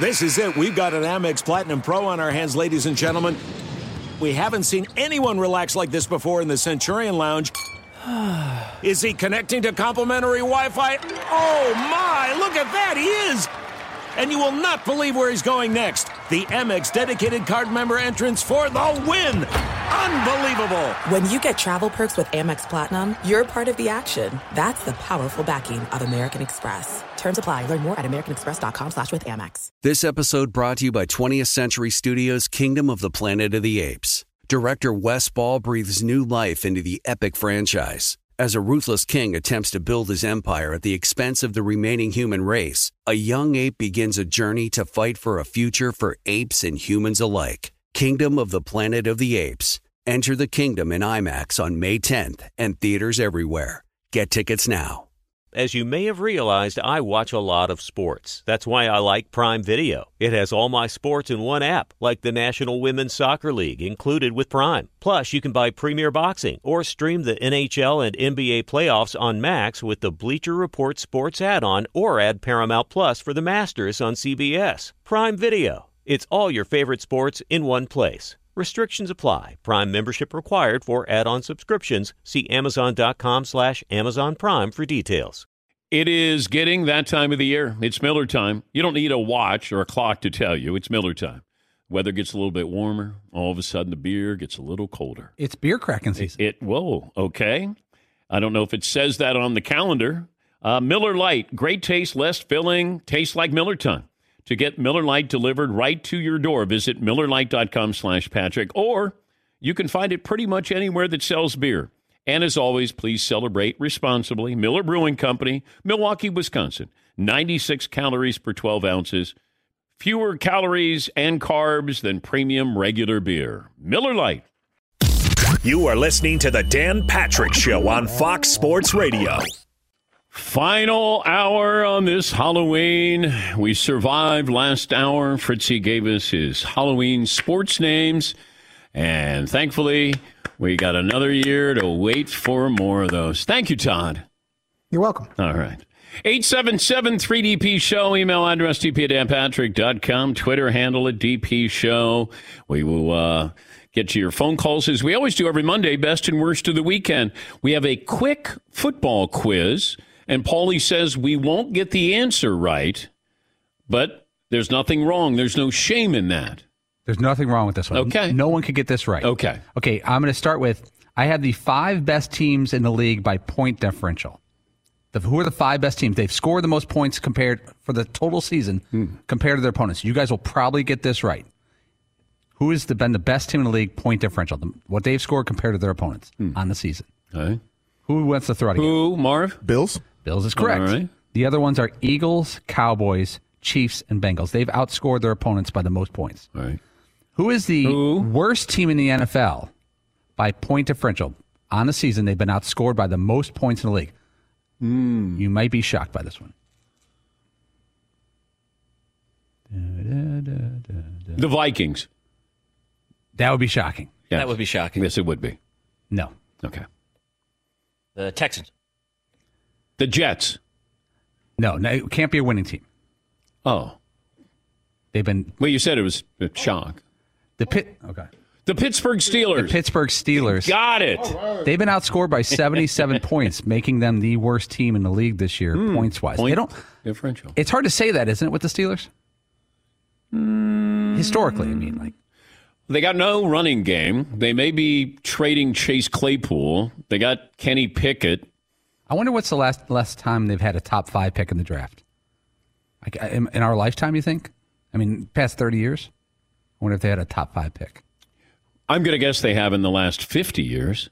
This is it. We've got an Amex Platinum Pro on our hands, ladies and gentlemen. We haven't seen anyone relax like this before in the Centurion Lounge. Is he connecting to complimentary Wi-Fi? Oh, my. Look at that. He is. And you will not believe where he's going next. The Amex dedicated card member entrance for the win. Unbelievable. When you get travel perks with Amex Platinum, you're part of the action. That's the powerful backing of American Express. Terms apply. Learn more at americanexpress.com/withAmex. This episode brought to you by 20th Century Studios' Kingdom of the Planet of the Apes. Director Wes Ball breathes new life into the epic franchise. As a ruthless king attempts to build his empire at the expense of the remaining human race, a young ape begins a journey to fight for a future for apes and humans alike. Kingdom of the Planet of the Apes. Enter the kingdom in IMAX on May 10th and theaters everywhere. Get tickets now. As you may have realized, I watch a lot of sports. That's why I like Prime Video. It has all my sports in one app, like the National Women's Soccer League, included with Prime. Plus, you can buy Premier Boxing or stream the NHL and NBA playoffs on Max with the Bleacher Report Sports add-on, or add Paramount Plus for the Masters on CBS. Prime Video. It's all your favorite sports in one place. Restrictions apply. Prime membership required for add-on subscriptions. See Amazon.com/Amazon Prime for details. It is getting that time of the year. It's Miller time. You don't need a watch or a clock to tell you. It's Miller time. Weather gets a little bit warmer. All of a sudden, the beer gets a little colder. It's beer cracking season. Whoa, okay. I don't know if it says that on the calendar. Miller Lite, great taste, less filling, tastes like Miller time. To get Miller Lite delivered right to your door, visit MillerLite.com/Patrick, or you can find it pretty much anywhere that sells beer. And as always, please celebrate responsibly. Miller Brewing Company, Milwaukee, Wisconsin. 96 calories per 12 ounces. Fewer calories and carbs than premium regular beer. Miller Lite. You are listening to the Dan Patrick Show on Fox Sports Radio. Final hour on this Halloween. We survived last hour. Fritzy gave us his Halloween sports names. And thankfully, we got another year to wait for more of those. Thank you, Todd. You're welcome. All right. 877-3DP Show. Email address dp@danpatrick.com. Twitter handle at DP Show. We will get to your phone calls as we always do every Monday, best and worst of the weekend. We have a quick football quiz. And Paulie says we won't get the answer right, but there's nothing wrong. There's no shame in that. There's nothing wrong with this one. Okay. No one could get this right. Okay. Okay, I'm going to start with, I have the 5 best teams in the league by point differential. Who are the 5 best teams? They've scored the most points compared for the total season compared to their opponents. You guys will probably get this right. Who has been the best team in the league point differential? What they've scored compared to their opponents on the season. Okay. Who wants to throw it again? Who, Marv? Bills. Bills is correct. All right. The other ones are Eagles, Cowboys, Chiefs, and Bengals. They've outscored their opponents by the most points. All right. Who is the worst team in the NFL by point differential? On the season, they've been outscored by the most points in the league. You might be shocked by this one. The Vikings. That would be shocking. Yes. That would be shocking. Yes, it would be. No. Okay. The Texans. The Jets. No, it can't be a winning team. Oh. They've been... Well, you said it was a shock. Okay. The Pittsburgh Steelers. The Pittsburgh Steelers. Got it. Right. They've been outscored by 77 points, making them the worst team in the league this year, points-wise. Point they don't differential. It's hard to say that, isn't it, with the Steelers? Historically, I mean, like. They got no running game. They may be trading Chase Claypool. They got Kenny Pickett. I wonder what's the last time they've had a top 5 pick in the draft. Like, in our lifetime, you think? I mean, past 30 years? I wonder if they had a top 5 pick. I'm going to guess they have in the last 50 years.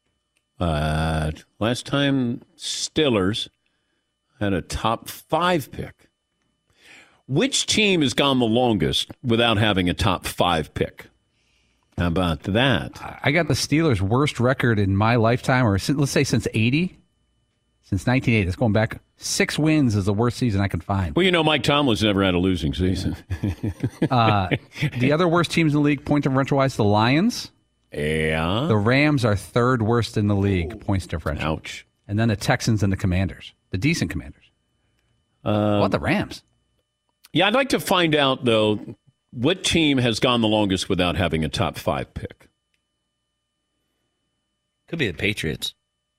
Last time Steelers had a top 5 pick. Which team has gone the longest without having a top 5 pick? How about that? I got the Steelers' worst record in my lifetime, or let's say since 80. Since 1980. It's going back. 6 wins is the worst season I could find. Well, you know, Mike Tomlin's never had a losing season. The other worst teams in the league, point differential-wise, the Lions. Yeah. The Rams are 3rd worst in the league, points differential. Ouch. And then the Texans and the Commanders, the decent Commanders. What about the Rams? Yeah, I'd like to find out, though, what team has gone the longest without having a top 5 pick? Could be the Patriots.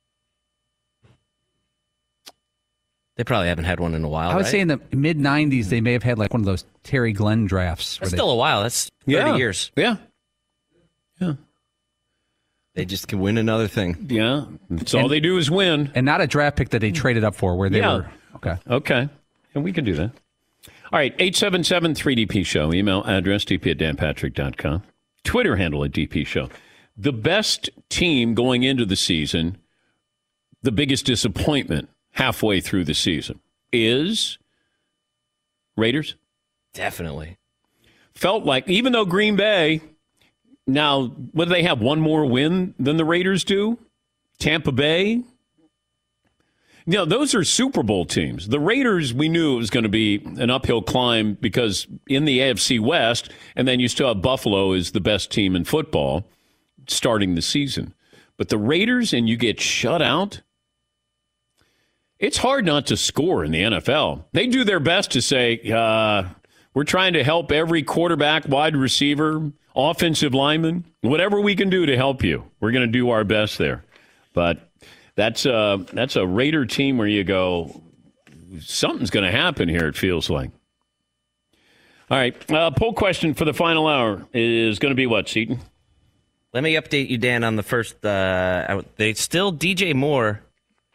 They probably haven't had one in a while. I would right? say in the mid-'90s, they may have had like one of those Terry Glenn drafts. That's still a while. That's 30 years. Yeah. They just can win another thing. Yeah. That's all they do is win. And not a draft pick that they traded up for where they were. Okay. And we can do that. All right. 877-3DP Show. Email address dp@danpatrick.com. Twitter handle @DP Show. The best team going into the season, the biggest disappointment halfway through the season is Raiders? Definitely. Felt like, even though Green Bay, now, what do they have? One more win than the Raiders do? Tampa Bay? Those are Super Bowl teams. The Raiders, we knew it was going to be an uphill climb because in the AFC West, and then you still have Buffalo as the best team in football starting the season. But the Raiders, and you get shut out, it's hard not to score in the NFL. They do their best to say, we're trying to help every quarterback, wide receiver, offensive lineman, whatever we can do to help you. We're going to do our best there. But that's a Raider team where you go, something's going to happen here, it feels like. All right. Poll question for the final hour is going to be what, Seton? Let me update you, Dan, on the first. They still, DJ Moore,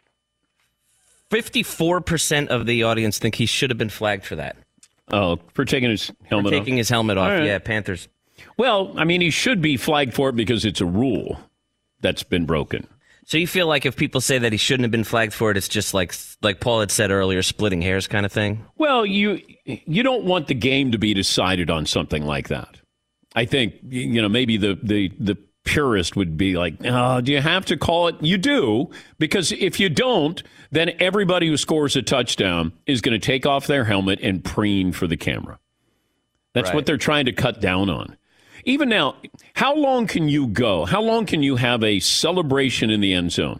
54% of the audience think he should have been flagged for that. Oh, for taking his helmet off? Taking his helmet off, right. Yeah, Panthers. Well, I mean, he should be flagged for it because it's a rule that's been broken. So you feel like if people say that he shouldn't have been flagged for it, it's just like Paul had said earlier, splitting hairs kind of thing? Well, you don't want the game to be decided on something like that. I think, maybe the purist would be like, oh, do you have to call it? You do, because if you don't, then everybody who scores a touchdown is going to take off their helmet and preen for the camera. That's what they're trying to cut down on. Even now, how long can you go? How long can you have a celebration in the end zone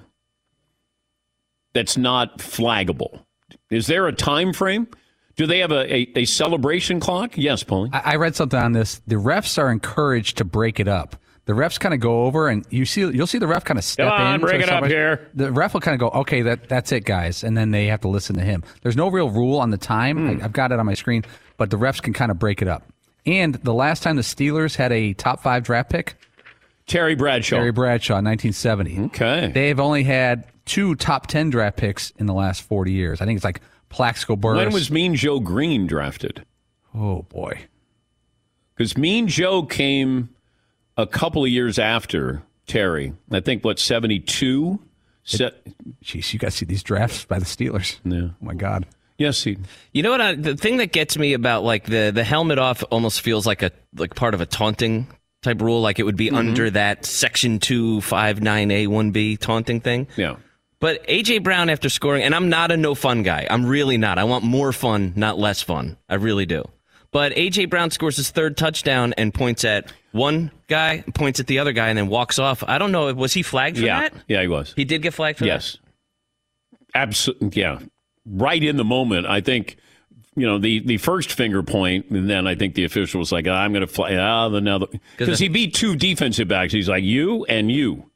that's not flaggable? Is there a time frame? Do they have a celebration clock? Yes, Paulie. I read something on this. The refs are encouraged to break it up. The refs kind of go over, and you'll see the ref kind of step in. Come on, break it up here. The ref will kind of go, okay, that's it, guys, and then they have to listen to him. There's no real rule on the time. I've got it on my screen, but the refs can kind of break it up. And the last time the Steelers had a top 5 draft pick, Terry Bradshaw, 1970. Okay. They've only had 2 top 10 draft picks in the last 40 years. I think it's like Plaxico Burress. When was Mean Joe Green drafted? Oh, boy. Because Mean Joe came a couple of years after Terry. I think, 72? Jeez, you got to see these drafts by the Steelers. Yeah. Oh, my God. Yes, he. You know what? The thing that gets me about like the helmet off almost feels like part of a taunting type rule, like it would be under that Section 259A1B taunting thing. Yeah. But A.J. Brown, after scoring, and I'm not a no fun guy. I'm really not. I want more fun, not less fun. I really do. But A.J. Brown scores his 3rd touchdown and points at one guy, points at the other guy, and then walks off. I don't know. Was he flagged for that? Yeah, he was. He did get flagged for that? Yes. Absolutely. Yeah. Right in the moment, I think, the first finger point, and then I think the official was like, I'm going to fly. Because he beat 2 defensive backs. He's like, you and you.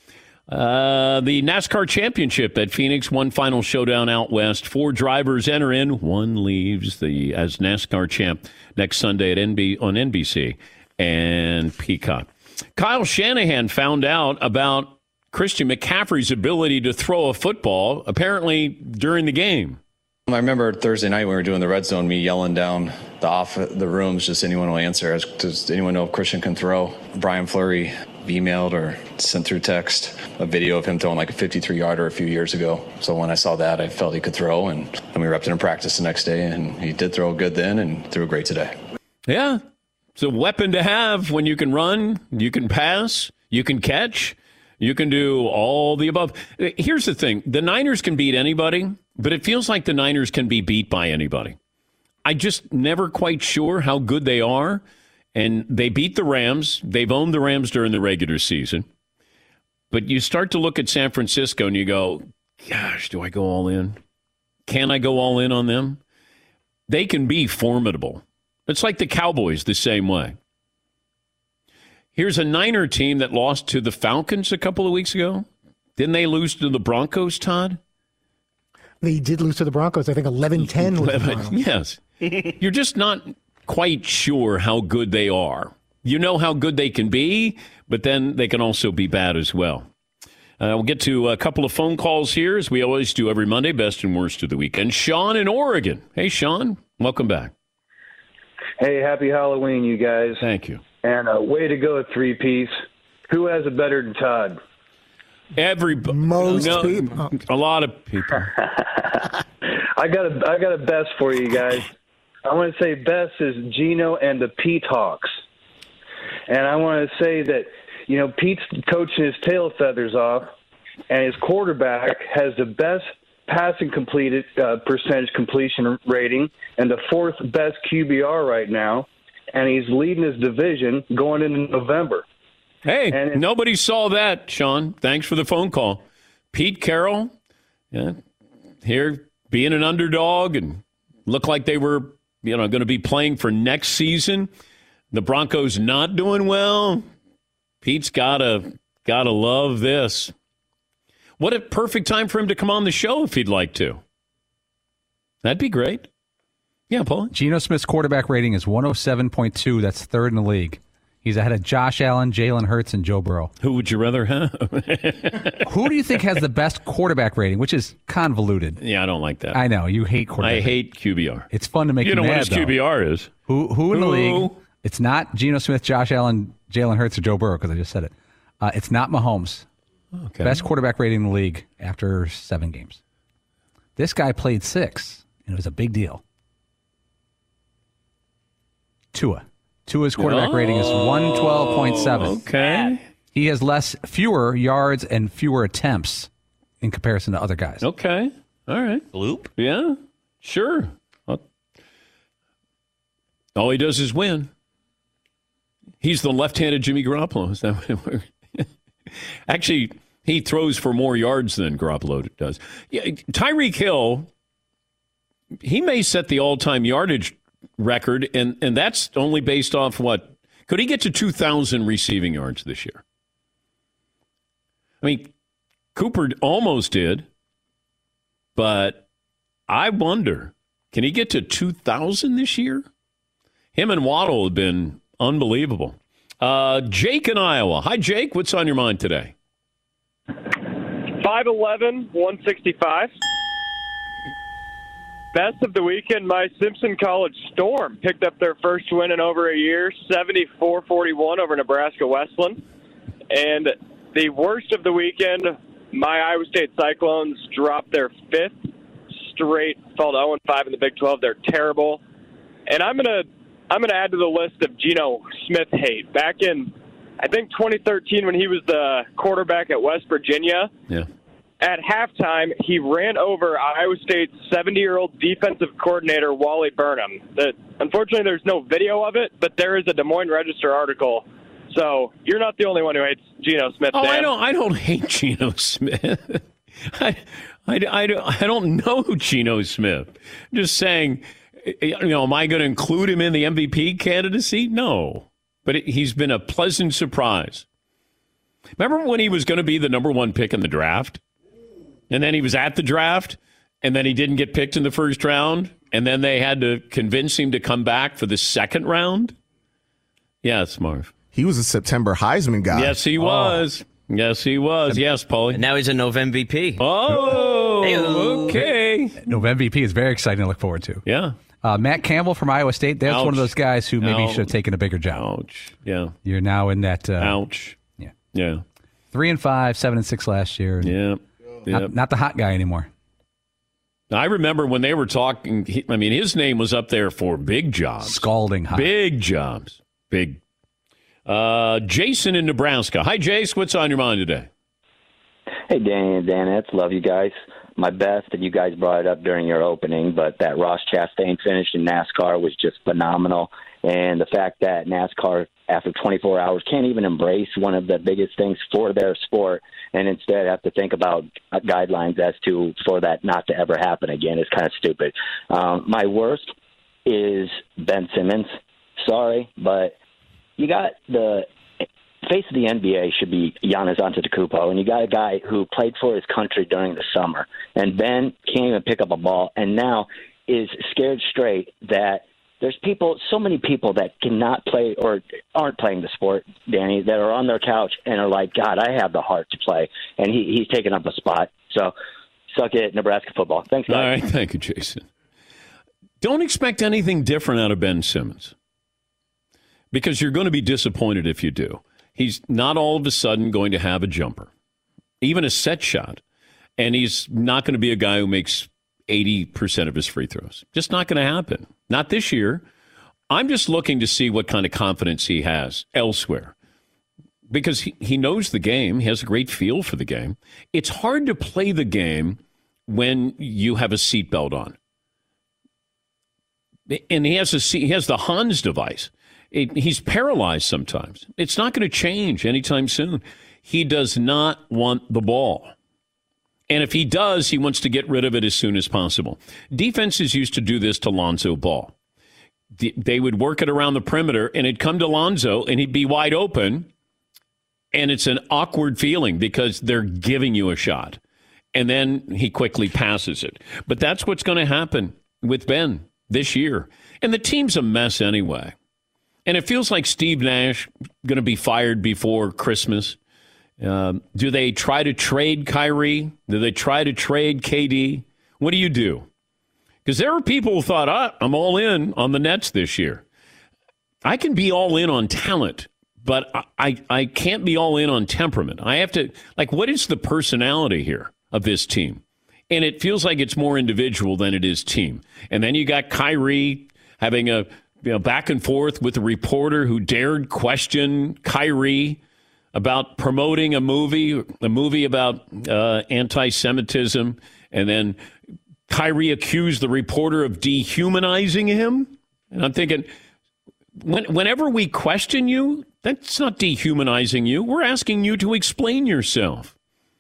The NASCAR championship at Phoenix, one final showdown out west. 4 drivers enter in, 1 leaves as NASCAR champ next Sunday on NBC and Peacock. Kyle Shanahan found out about Christian McCaffrey's ability to throw a football, apparently during the game. I remember Thursday night when we were doing the red zone, me yelling down the rooms, just anyone will answer. Does anyone know if Christian can throw? Brian Fleury emailed or sent through text a video of him throwing like a 53-yarder a few years ago. So when I saw that, I felt he could throw, and we repped it in practice the next day, and he did throw good then and threw great today. Yeah, it's a weapon to have when you can run, you can pass, you can catch. You can do all the above. Here's the thing. The Niners can beat anybody, but it feels like the Niners can be beat by anybody. I just never quite sure how good they are. And they beat the Rams. They've owned the Rams during the regular season. But you start to look at San Francisco and you go, gosh, do I go all in? Can I go all in on them? they can be formidable. It's like the Cowboys the same way. Here's a Niner team that lost to the Falcons a couple of weeks ago. Didn't they lose to the Broncos, Todd? They did lose to the Broncos. I think 11-10 was the final. Yes. You're just not quite sure how good they are. You know how good they can be, but then they can also be bad as well. We'll get to a couple of phone calls here, as we always do every Monday, best and worst of the weekend. Sean in Oregon. Hey, Sean. Welcome back. Hey, happy Halloween, you guys. Thank you. And way to go, three-piece. Who has it better than Todd? Most people. A lot of people. I got a best for you guys. I want to say best is Geno and the Pete Hawks. And I want to say that, Pete's coaching his tail feathers off, and his quarterback has the best passing completed percentage completion rating and the fourth best QBR right now, and he's leading his division going into November. Hey, nobody saw that, Sean. Thanks for the phone call. Pete Carroll, here being an underdog and looked like they were, going to be playing for next season. The Broncos not doing well. Pete's gotta love this. What a perfect time for him to come on the show if he'd like to. That'd be great. Yeah, Paul. Geno Smith's quarterback rating is 107.2. That's third in the league. He's ahead of Josh Allen, Jalen Hurts, and Joe Burrow. Who would you rather have? Who do you think has the best quarterback rating, which is convoluted? Yeah, I don't like that. I know. You hate quarterback. I hate QBR. It's fun to make you know mad, what his though. QBR is. Who in the league? It's not Geno Smith, Josh Allen, Jalen Hurts, or Joe Burrow, because I just said it. It's not Mahomes. Okay. Best quarterback rating in the league after 7 games. This guy played 6, and it was a big deal. Tua's quarterback rating is 112.7. Okay. He has fewer yards and fewer attempts in comparison to other guys. Okay. All right. Bloop? Yeah, sure. All he does is win. He's the left-handed Jimmy Garoppolo. Is that what it works? Actually, he throws for more yards than Garoppolo does. Yeah, Tyreek Hill, he may set the all-time yardage record, and that's only based off what? Could he get to 2,000 receiving yards this year? I mean, Cooper almost did, but I wonder, can he get to 2,000 this year? Him and Waddle have been unbelievable. Jake in Iowa. Hi, Jake. What's on your mind today? 5'11", 165. Best of the weekend, my Simpson College Storm picked up their first win in over a year, 74-41 over Nebraska Westland. And the worst of the weekend, my Iowa State Cyclones dropped their 5th straight, fell to 0-5 in the Big 12. They're terrible. And I'm gonna add to the list of Geno Smith hate. Back in, I think, 2013 when he was the quarterback at West Virginia. Yeah. At halftime, he ran over Iowa State's 70-year-old defensive coordinator, Wally Burnham. Unfortunately, there's no video of it, but there is a Des Moines Register article. So you're not the only one who hates Geno Smith, Dan. I don't hate Geno Smith. I don't know Geno Smith. I'm just saying, am I going to include him in the MVP candidacy? No. But he's been a pleasant surprise. Remember when he was going to be the number 1 pick in the draft? And then he was at the draft, and then he didn't get picked in the first round, and then they had to convince him to come back for the second round? Yes, Marv. He was a September Heisman guy. Yes, he was. Yes, he was. Yes, Paulie. And now he's a November MVP. Oh, okay. November MVP is very exciting to look forward to. Yeah. Matt Campbell from Iowa State. That's one of those guys who maybe should have taken a bigger job. Ouch. Yeah. You're now in that. Ouch. Yeah. Yeah. 3-5, 7-6 last year. Yeah. Not the hot guy anymore. I remember when they were talking, his name was up there for big jobs. Scalding hot. Big jobs. Big. Jason in Nebraska. Hi, Jace. What's on your mind today? Hey, Danny and Danettes. Love you guys. My best, and you guys brought it up during your opening, but that Ross Chastain finish in NASCAR was just phenomenal. And the fact that NASCAR, after 24 hours, can't even embrace one of the biggest things for their sport, and instead have to think about guidelines for that not to ever happen again is kind of stupid. My worst is Ben Simmons. Sorry, but you got the face of the NBA should be Giannis Antetokounmpo, and you got a guy who played for his country during the summer, and Ben can't even pick up a ball, and now is scared straight that there's so many people that cannot play or aren't playing the sport, Danny, that are on their couch and are like, God, I have the heart to play, and he's taking up a spot. So suck it, Nebraska football. Thanks, guys. All right, thank you, Jason. Don't expect anything different out of Ben Simmons, because you're going to be disappointed if you do. He's not all of a sudden going to have a jumper, even a set shot, and he's not going to be a guy who makes 80% of his free throws. Just not going to happen. Not this year. I'm just looking to see what kind of confidence he has elsewhere, because he knows the game. He has a great feel for the game. It's hard to play the game when you have a seatbelt on. And he has the Hans device. He's paralyzed sometimes. It's not going to change anytime soon. He does not want the ball. And if he does, he wants to get rid of it as soon as possible. Defenses used to do this to Lonzo Ball. They would work it around the perimeter, and it'd come to Lonzo, and he'd be wide open. And it's an awkward feeling because they're giving you a shot. And then he quickly passes it. But that's what's going to happen with Ben this year. And the team's a mess anyway. And it feels like Steve Nash going to be fired before Christmas. Do they try to trade Kyrie? Do they try to trade KD? What do you do? Because there are people who thought, I'm all in on the Nets this year. I can be all in on talent, but I can't be all in on temperament. I have to, what is the personality here of this team? And it feels like it's more individual than it is team. And then you got Kyrie having a back and forth with a reporter who dared question Kyrie about promoting a movie about anti-Semitism, and then Kyrie accused the reporter of dehumanizing him. And I'm thinking, whenever we question you, that's not dehumanizing you. We're asking you to explain yourself.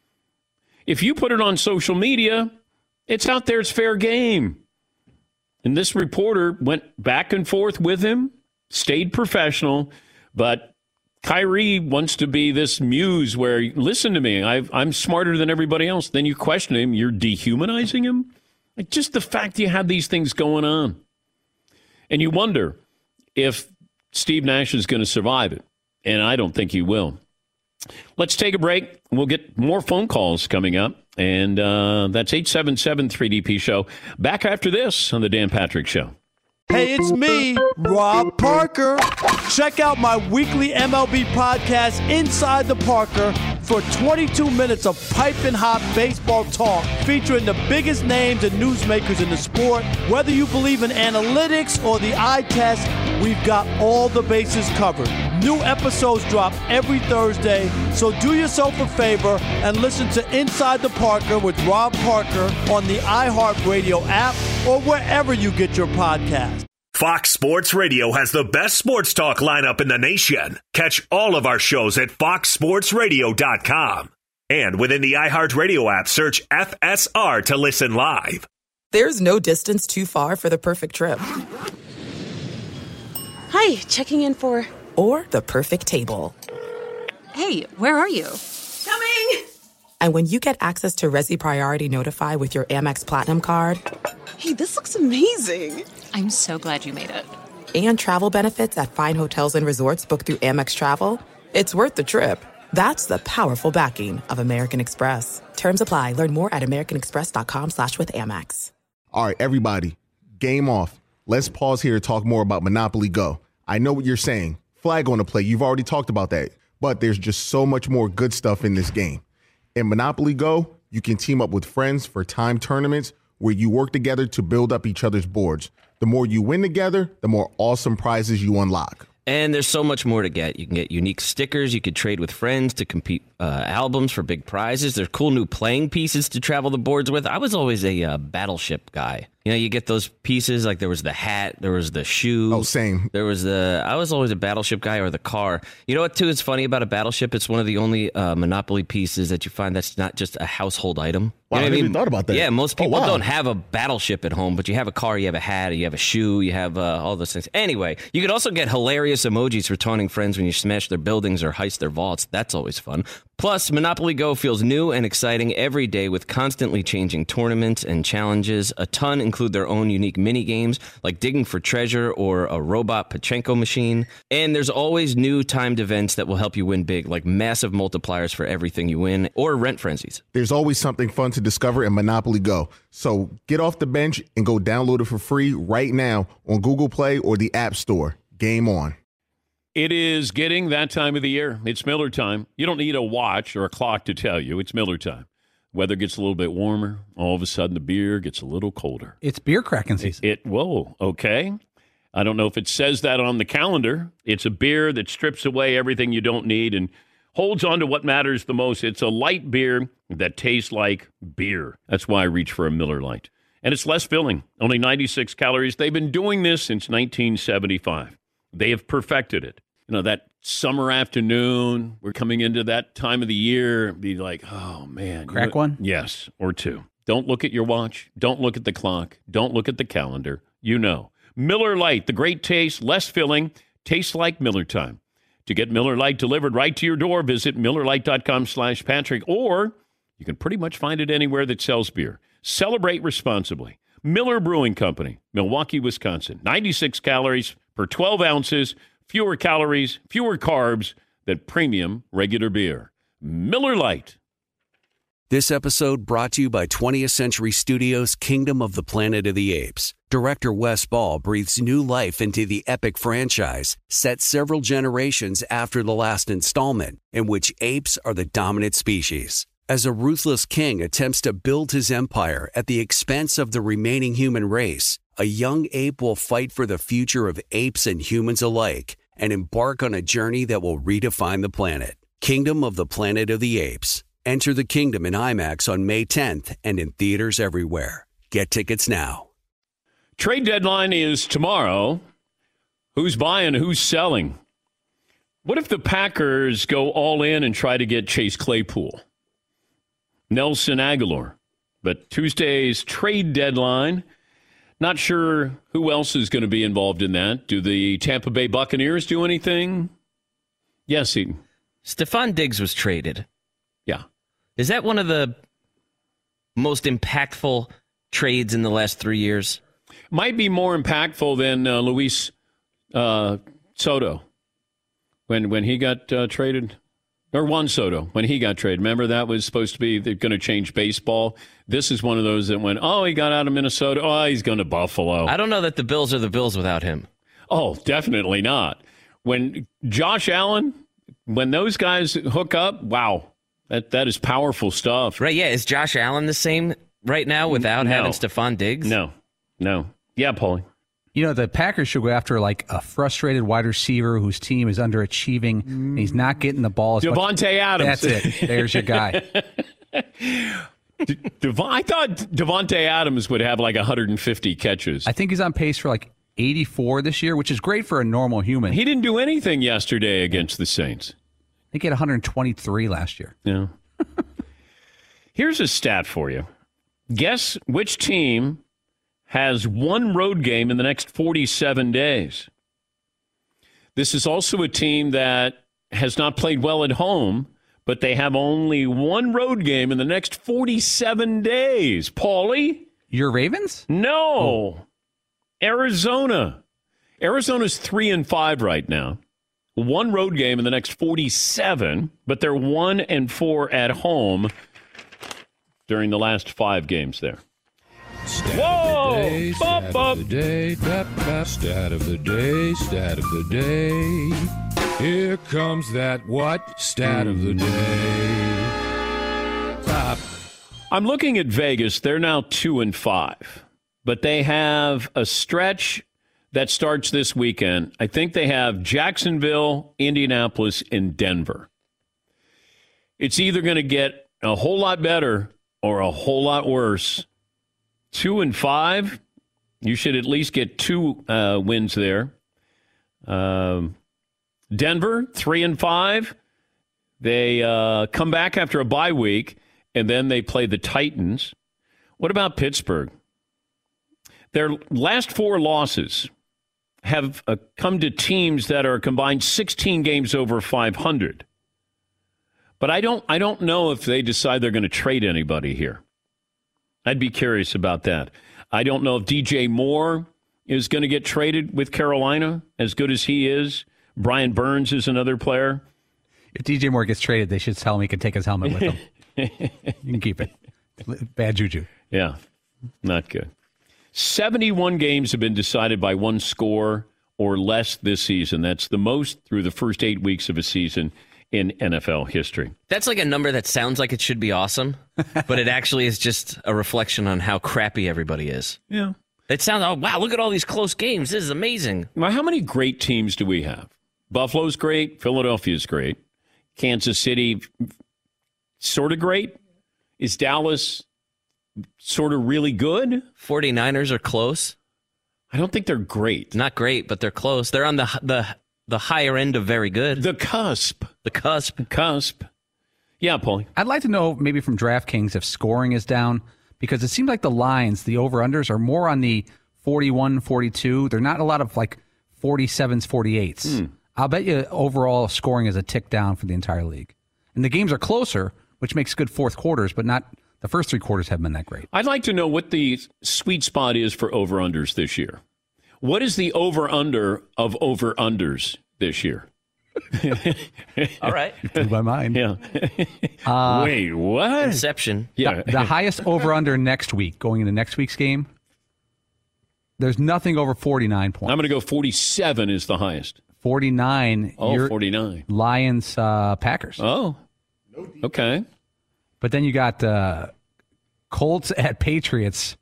If you put it on social media, it's out there, it's fair game. And this reporter went back and forth with him, stayed professional, but Kyrie wants to be this muse where, listen to me, I'm smarter than everybody else. Then you question him, you're dehumanizing him? Just the fact you have these things going on. And you wonder if Steve Nash is going to survive it. And I don't think he will. Let's take a break. We'll get more phone calls coming up. And that's 877-3DP-SHOW. Back after this on The Dan Patrick Show. Hey, it's me, Rob Parker. Check out my weekly MLB podcast, Inside the Parker, for 22 minutes of piping hot baseball talk featuring the biggest names and newsmakers in the sport. Whether you believe in analytics or the eye test, we've got all the bases covered. New episodes drop every Thursday, so do yourself a favor and listen to Inside the Parker with Rob Parker on the iHeartRadio app or wherever you get your podcast. Fox Sports Radio has the best sports talk lineup in the nation. Catch all of our shows at foxsportsradio.com. And within the iHeartRadio app, search FSR to listen live. There's no distance too far for the perfect trip. Hi, checking in for... Or the perfect table. Hey, where are you? Coming! And when you get access to Resi Priority Notify with your Amex Platinum card... Hey, this looks amazing. I'm so glad you made it. And travel benefits at fine hotels and resorts booked through Amex Travel, it's worth the trip. That's the powerful backing of American Express. Terms apply. Learn more at americanexpress.com/withAmex. All right, everybody, game off. Let's pause here to talk more about Monopoly Go. I know what you're saying. Flag on the play. You've already talked about that. But there's just so much more good stuff in this game. In Monopoly Go, you can team up with friends for timed tournaments where you work together to build up each other's boards. The more you win together, the more awesome prizes you unlock. And there's so much more to get. You can get unique stickers. You could trade with friends to compete albums for big prizes. There's cool new playing pieces to travel the boards with. I was always a Battleship guy. You know, you get those pieces, like there was the hat, there was the shoe. Oh, same. There was I was always a Battleship guy, or the car. You know what, too, is funny about a Battleship? It's one of the only Monopoly pieces that you find that's not just a household item. Wow, You know I what never even thought about that. Yeah, most people wow. don't have a Battleship at home, but you have a car, you have a hat, you have a shoe, you have all those things. Anyway, you could also get hilarious emojis for taunting friends when you smash their buildings or heist their vaults. That's always fun. Plus, Monopoly Go feels new and exciting every day with constantly changing tournaments and challenges. A ton include their own unique mini games, like digging for treasure or a robot Pachinko machine. And there's always new timed events that will help you win big, like massive multipliers for everything you win, or rent frenzies. There's always something fun to discover in Monopoly Go. So get off the bench and go download it for free right now on Google Play or the App Store. Game on. It is getting that time of the year. It's Miller time. You don't need a watch or a clock to tell you. It's Miller time. Weather gets a little bit warmer. All of a sudden, the beer gets a little colder. It's beer cracking season. Whoa, okay. I don't know if it says that on the calendar. It's a beer that strips away everything you don't need and holds on to what matters the most. It's a light beer that tastes like beer. That's why I reach for a Miller Lite. And it's less filling, only 96 calories. They've been doing this since 1975. They have perfected it. You know, that summer afternoon, we're coming into that time of the year, be like, oh, man. Crack one? Yes, or two. Don't look at your watch. Don't look at the clock. Don't look at the calendar. You know. Miller Lite, the great taste, less filling, tastes like Miller time. To get Miller Lite delivered right to your door, visit MillerLite.com/Patrick, or you can pretty much find it anywhere that sells beer. Celebrate responsibly. Miller Brewing Company, Milwaukee, Wisconsin. 96 calories per 12 ounces, fewer calories, fewer carbs than premium regular beer. Miller Lite. This episode brought to you by 20th Century Studios' Kingdom of the Planet of the Apes. Director Wes Ball breathes new life into the epic franchise, set several generations after the last installment, in which apes are the dominant species. As a ruthless king attempts to build his empire at the expense of the remaining human race, a young ape will fight for the future of apes and humans alike and embark on a journey that will redefine the planet. Kingdom of the Planet of the Apes. Enter the kingdom in IMAX on May 10th and in theaters everywhere. Get tickets now. Trade deadline is tomorrow. Who's buying? Who's selling? What if the Packers go all in and try to get Chase Claypool, Nelson Aguilar? But Tuesday's trade deadline, not sure who else is going to be involved in that. Do the Tampa Bay Buccaneers do anything? Yes, Eaton. Stephon Diggs was traded. Yeah. Is that one of the most impactful trades in the last 3 years? Might be more impactful than Luis Soto when he got traded. Or Juan Soto, when he got traded. Remember, that was supposed to be going to change baseball. This is one of those that went, oh, he got out of Minnesota. Oh, he's going to Buffalo. I don't know that the Bills are the Bills without him. Oh, definitely not. When Josh Allen, when those guys hook up, wow, that is powerful stuff. Right, yeah. Is Josh Allen the same right now without having Stephon Diggs? No. Yeah, Paulie. You know, the Packers should go after like a frustrated wide receiver whose team is underachieving and he's not getting the ball as Devontae Adams. That's it. There's your guy. I thought Devontae Adams would have like 150 catches. I think he's on pace for like 84 this year, which is great for a normal human. He didn't do anything yesterday against the Saints. I think he had 123 last year. Yeah. Here's a stat for you. Guess which team has one road game in the next 47 days. This is also a team that has not played well at home, but they have only one road game in the next 47 days. Paulie? Your Ravens? No. Arizona. Arizona's 3-5 right now. One road game in the next 47, but they're 1-4 at home during the last 5 games there. Whoa! Stat of the day, stat of the day, stat of the day. Here comes that what? Stat of the day. I'm looking at Vegas. They're now 2-5, but they have a stretch that starts this weekend. I think they have Jacksonville, Indianapolis, and Denver. It's either going to get a whole lot better or a whole lot worse. 2-5, You should at least get 2 wins there. Denver, 3-5. They come back after a bye week, and then they play the Titans. What about Pittsburgh? Their last 4 losses have come to teams that are combined 16 games over 500. But I don't know if they decide they're going to trade anybody here. I'd be curious about that. I don't know if DJ Moore is going to get traded with Carolina, as good as he is. Brian Burns is another player. If DJ Moore gets traded, they should tell him he can take his helmet with him. You can keep it. Bad juju. Yeah, not good. 71 games have been decided by 1 score or less this season. That's the most through the first 8 weeks of a season in NFL history. That's like a number that sounds like it should be awesome, but it actually is just a reflection on how crappy everybody is. Yeah. It sounds, oh, wow, look at all these close games. This is amazing. Well, how many great teams do we have? Buffalo's great. Philadelphia's great. Kansas City, sort of great. Is Dallas sort of really good? 49ers are close. I don't think they're great. Not great, but they're close. They're on the higher end of very good. The cusp. The cusp. Cusp. Yeah, Paulie. I'd like to know maybe from DraftKings if scoring is down, because it seems like the lines, the over-unders, are more on the 41, 42. They're not a lot of like 47s, 48s. I'll bet you overall scoring is a tick down for the entire league. And the games are closer, which makes good fourth quarters, but not the first 3 quarters haven't been that great. I'd like to know what the sweet spot is for over-unders this year. What is the over-under of over-unders this year? All right. Blew my mind. Yeah. Wait, what? Inception. Yeah. The highest over-under next week, going into next week's game, there's nothing over 49 points. I'm going to go 47 is the highest. 49. Oh, 49. Lions, Packers. Oh, okay. But then you got Colts at Patriots,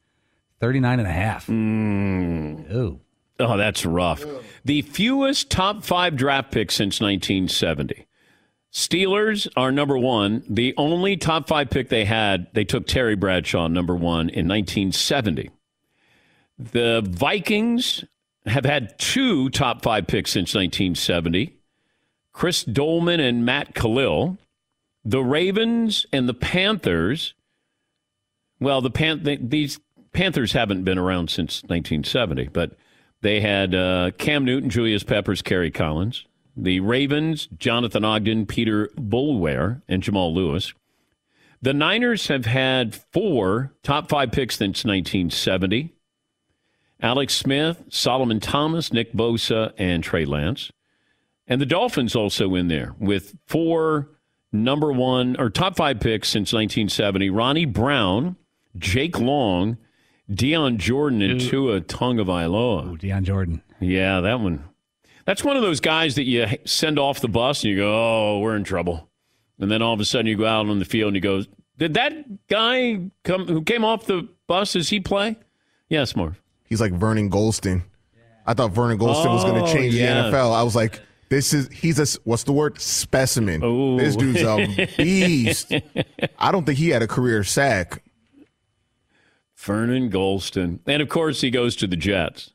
39.5. Oh, that's rough. The fewest top 5 draft picks since 1970. Steelers are number 1. The only top 5 pick they had, they took Terry Bradshaw, number 1, in 1970. The Vikings have had 2 top 5 picks since 1970. Chris Dolman and Matt Khalil. The Ravens and the Panthers, well, these Panthers haven't been around since 1970, but they had Cam Newton, Julius Peppers, Kerry Collins. The Ravens, Jonathan Ogden, Peter Bulware, and Jamal Lewis. The Niners have had 4 top 5 picks since 1970. Alex Smith, Solomon Thomas, Nick Bosa, and Trey Lance. And the Dolphins also in there with 4 number 1 or top 5 picks since 1970. Ronnie Brown, Jake Long, Deion Jordan, and Tua Tagovailoa. Deion Jordan. Yeah, that one. That's one of those guys that you send off the bus and you go, oh, we're in trouble. And then all of a sudden you go out on the field and you go, did that guy who came off the bus, does he play? Yes, Marv. He's like Vernon Golston. I thought Vernon Golston was going to change the NFL. I was like, he's a, what's the word? Specimen. Ooh. This dude's a beast. I don't think he had a career sack. Vernon Golston. And, of course, he goes to the Jets.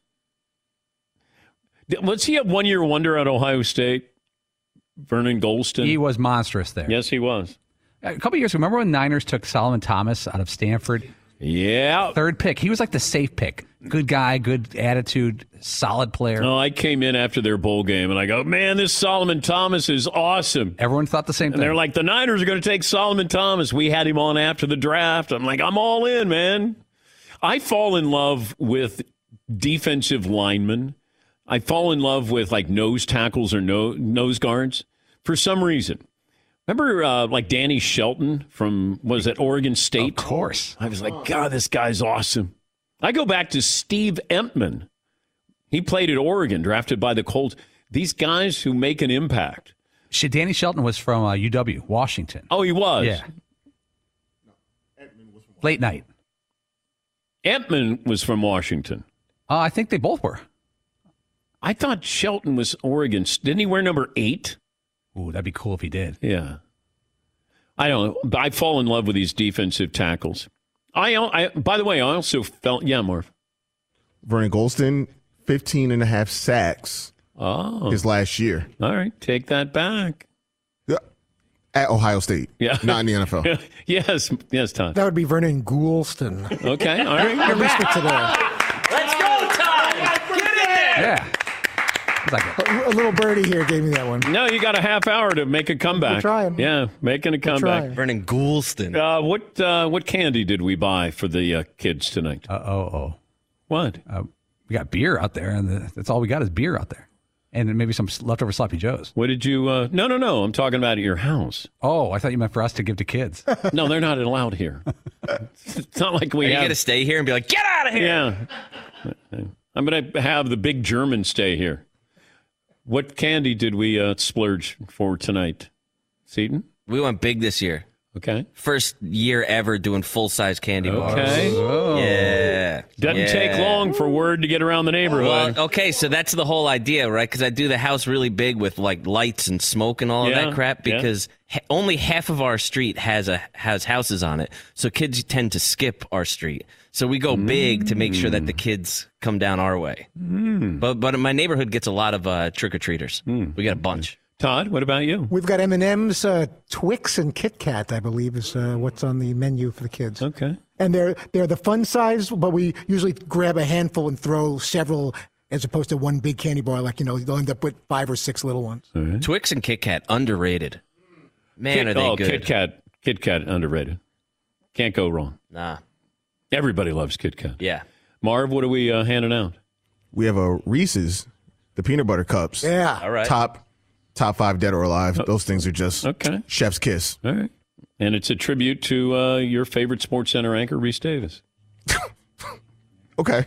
Was he a one-year wonder at Ohio State? Vernon Golston? He was monstrous there. Yes, he was. A couple years ago, remember when Niners took Solomon Thomas out of Stanford? Yeah. 3rd pick. He was like the safe pick. Good guy, good attitude, solid player. Oh, I came in after their bowl game, and I go, man, this Solomon Thomas is awesome. Everyone thought the same thing. And they're like, the Niners are going to take Solomon Thomas. We had him on after the draft. I'm like, I'm all in, man. I fall in love with defensive linemen. I fall in love with like nose tackles or nose guards for some reason. Remember like Danny Shelton from, was it Oregon State? Of course. I was like, God, this guy's awesome. I go back to Steve Entman. He played at Oregon, drafted by the Colts. These guys who make an impact. Danny Shelton was from UW, Washington. Oh, he was? Yeah. Late night. Entman was from Washington. I think they both were. I thought Shelton was Oregon. Didn't he wear number 8? Ooh, that'd be cool if he did. Yeah. I don't know. I fall in love with these defensive tackles. By the way, I also felt, yeah, Marv. Vernon Golston, 15 and a half sacks his last year. All right, take that back. At Ohio State. Yeah. Not in the NFL. Yes, Todd. That would be Vernon Golston. Okay, all right. At least for today. Let's go, Todd! Get in there! Yeah. A little birdie here gave me that one. No, you got a half hour to make a comeback. We're trying. Yeah, making a comeback. trying. Vernon Golston. What candy did we buy for the kids tonight? What? We got beer out there, and that's all we got is beer out there. And then maybe some leftover Sloppy Joes. What did you... No. I'm talking about at your house. Oh, I thought you meant for us to give to kids. No, they're not allowed here. It's not like we Are you have... going to stay here and be like, get out of here? Yeah. I'm going to have the big German stay here. What candy did we splurge for tonight? Seton? We went big this year. Okay. First year ever doing full-size candy bars. Okay. Oh. Yeah. Doesn't take long for word to get around the neighborhood. Well, okay, so that's the whole idea, right? Because I do the house really big with like lights and smoke and all of that crap because only half of our street has houses on it. So kids tend to skip our street. So we go big to make sure that the kids come down our way. But my neighborhood gets a lot of trick-or-treaters. We got a bunch. Todd, what about you? We've got M&M's, Twix, and Kit Kat, I believe, is what's on the menu for the kids. Okay. And they're the fun size, but we usually grab a handful and throw several as opposed to one big candy bar. Like, they'll end up with 5 or 6 little ones. Right. Twix and Kit Kat, underrated. Man, are they good. Kit Kat, underrated. Can't go wrong. Nah. Everybody loves Kit Kat. Yeah. Marv, what are we handing out? We have a Reese's, the peanut butter cups. Yeah. All right. Top 5 dead or alive. Those things are just chef's kiss. All right. And it's a tribute to your favorite Sports Center anchor, Reese Davis. Okay.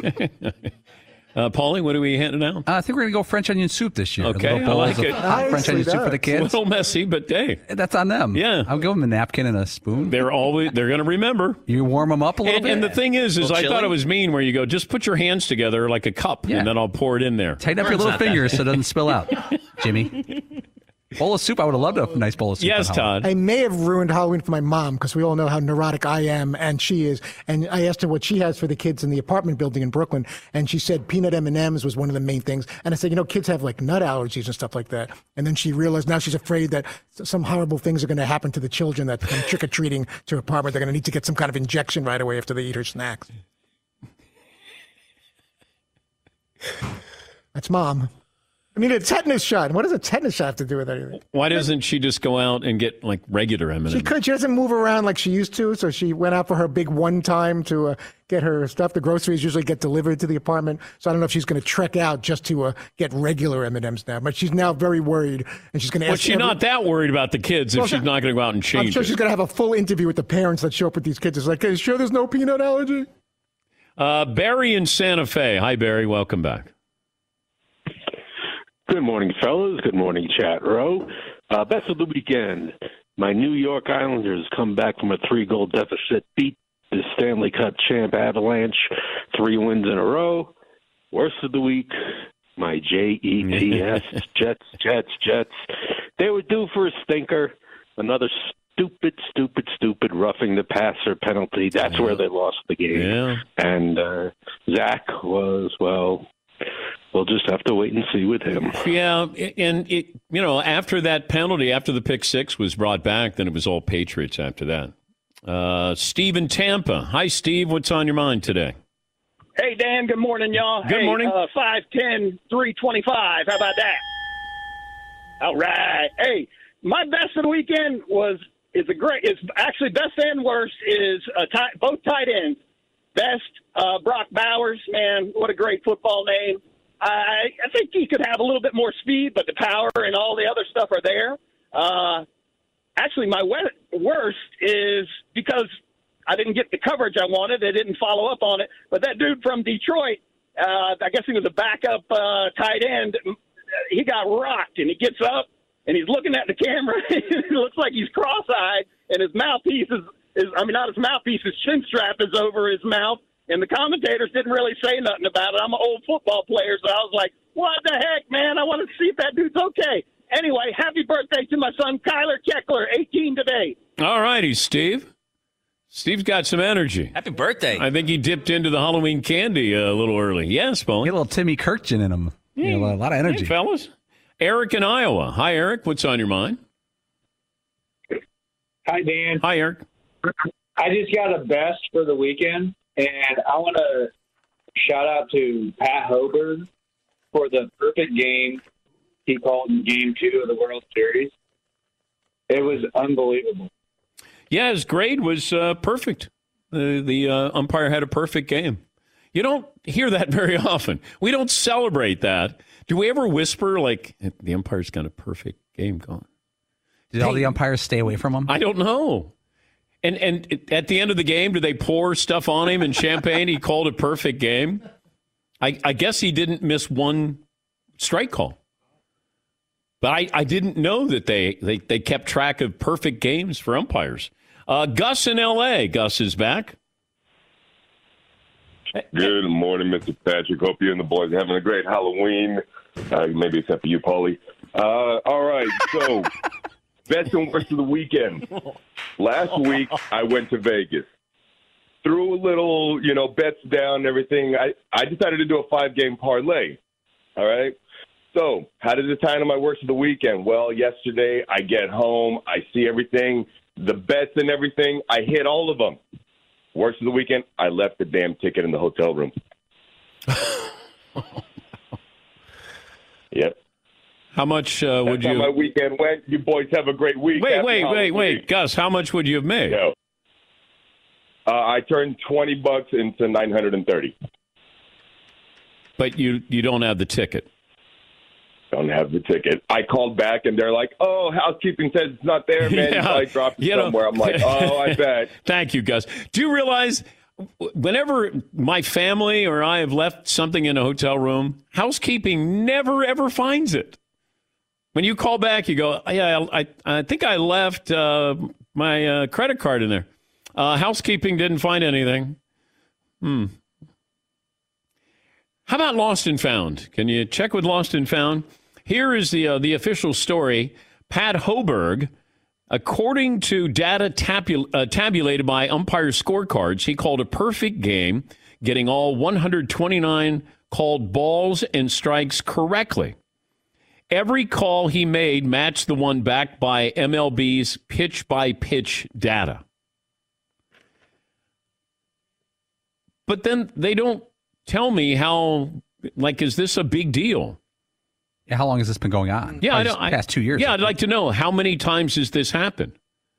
Paulie, what are we handing out? I think we're going to go French onion soup this year. Okay, I like it. French onion soup for the kids. It's a little messy, but hey. That's on them. Yeah. I'll give them a napkin and a spoon. They're going to remember. You warm them up a little bit. And the thing is I thought it was mean where you go, just put your hands together like a cup, and then I'll pour it in there. Tighten up your little fingers so it doesn't spill out, Jimmy. Bowl of soup. I would have loved a nice bowl of soup. Yes, Todd. I may have ruined Halloween for my mom because we all know how neurotic I am and she is. And I asked her what she has for the kids in the apartment building in Brooklyn, and she said peanut M&Ms was one of the main things. And I said, kids have like nut allergies and stuff like that. And then she realized now she's afraid that some horrible things are going to happen to the children that come trick or treating to her apartment. They're going to need to get some kind of injection right away after they eat her snacks. That's Mom. I need a tetanus shot. What does a tetanus shot have to do with anything? Why doesn't she just go out and get like regular M&Ms? She could. She doesn't move around like she used to, so she went out for her big one time to get her stuff. The groceries usually get delivered to the apartment, so I don't know if she's going to trek out just to get regular M&Ms now. But she's now very worried, and she's going to ask. Well, she's not that worried about the kids if she's not going to go out and change I'm sure she's going to have a full interview with the parents that show up with these kids. It's like, hey, sure there's no peanut allergy? Barry in Santa Fe. Hi, Barry. Welcome back. Good morning, fellas. Good morning, chat row. Best of the weekend. My New York Islanders come back from a 3-goal deficit, beat the Stanley Cup champ Avalanche, 3 wins in a row. Worst of the week, my Jets, Jets. They were due for a stinker. Another stupid roughing the passer penalty. That's where they lost the game. Yeah. And Zach was, we'll just have to wait and see with him. Yeah, and after that penalty, after the pick six was brought back, then it was all Patriots after that. Steve in Tampa. Hi, Steve. What's on your mind today? Hey, Dan. Good morning, y'all. Good morning. 5'10", 325. How about that? All right. Hey, my best of the weekend is actually best and worst is both tight ends. Best, Brock Bowers, man, what a great football name. I think he could have a little bit more speed, but the power and all the other stuff are there. Actually, my worst is because I didn't get the coverage I wanted. They didn't follow up on it. But that dude from Detroit, I guess he was a backup tight end. He got rocked, and he gets up, and he's looking at the camera. It looks like he's cross-eyed, and his mouthpiece not his mouthpiece, his chin strap is over his mouth, and the commentators didn't really say nothing about it. I'm an old football player, so I was like, what the heck, man? I want to see if that dude's okay. Anyway, happy birthday to my son, Kyler Keckler, 18 today. All righty, Steve. Steve's got some energy. Happy birthday. I think he dipped into the Halloween candy a little early. Yes, Paul. Get a little Timmy Kirkjian in him. Yeah. A lot of energy. Hey, fellas. Eric in Iowa. Hi, Eric. What's on your mind? Hi, Dan. Hi, Eric. I just got a best for the weekend, and I want to shout out to Pat Hoberg for the perfect game he called in Game 2 of the World Series. It was unbelievable. Yeah, his grade was perfect. The umpire had a perfect game. You don't hear that very often. We don't celebrate that. Do we ever whisper, like, the umpire's got a perfect game going? Did all the umpires stay away from him? I don't know. And at the end of the game, do they pour stuff on him and champagne? He called a perfect game. I guess he didn't miss one strike call. But I didn't know that they kept track of perfect games for umpires. Gus in L.A. Gus is back. Good morning, Mr. Patrick. Hope you and the boys are having a great Halloween. Maybe except for you, Paulie. All right, so best and worst of the weekend. Last week, I went to Vegas. Threw a little, bets down and everything. I decided to do a 5-game parlay. All right? So how did it tie into my worst of the weekend? Well, yesterday, I get home. I see everything, the bets and everything. I hit all of them. Worst of the weekend, I left the damn ticket in the hotel room. Yep. How much would you? That's how my weekend went. You boys have a great week. Wait, Gus. How much would you have made? No. I turned $20 into $930. But you don't have the ticket. Don't have the ticket. I called back and they're like, "Oh, housekeeping says it's not there, man." Yeah. So I dropped it somewhere. I'm like, "Oh, I bet." Thank you, Gus. Do you realize whenever my family or I have left something in a hotel room, housekeeping never ever finds it. When you call back, you go, "Yeah, I think I left my credit card in there." Housekeeping didn't find anything. How about Lost and Found? Can you check with Lost and Found? Here is the official story. Pat Hoberg, according to data tabulated by umpire scorecards, he called a perfect game, getting all 129 called balls and strikes correctly. Every call he made matched the one backed by MLB's pitch-by-pitch data. But then they don't tell me how, is this a big deal? Yeah, how long has this been going on? Yeah, I know. Past 2 years. Yeah, I'd like to know how many times has this happened?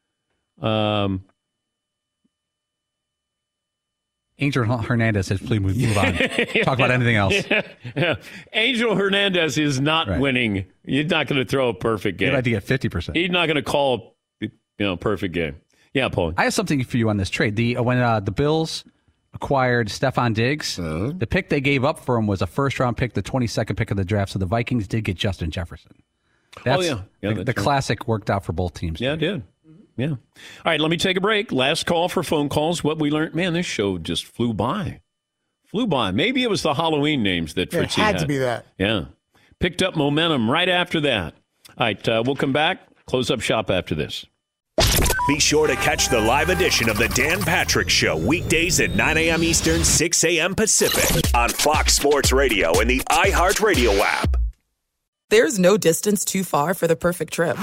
Angel Hernandez says, please move on. Talk about anything else. Yeah. Angel Hernandez is not winning. He's not going to throw a perfect game. He'd like to get 50%. He's not going to call a perfect game. Yeah, Paul. I have something for you on this trade. When the Bills acquired Stephon Diggs, the pick they gave up for him was a first-round pick, the 22nd pick of the draft, so the Vikings did get Justin Jefferson. The classic worked out for both teams. Yeah, it did. Yeah. All right, let me take a break. Last call for phone calls. What we learned, man, this show just flew by. Maybe it was the Halloween names that Fritzy had. It had to be that. Yeah. Picked up momentum right after that. All right, we'll come back, close up shop after this. Be sure to catch the live edition of the Dan Patrick Show weekdays at 9 a.m. Eastern, 6 a.m. Pacific on Fox Sports Radio and the iHeartRadio app. There's no distance too far for the perfect trip.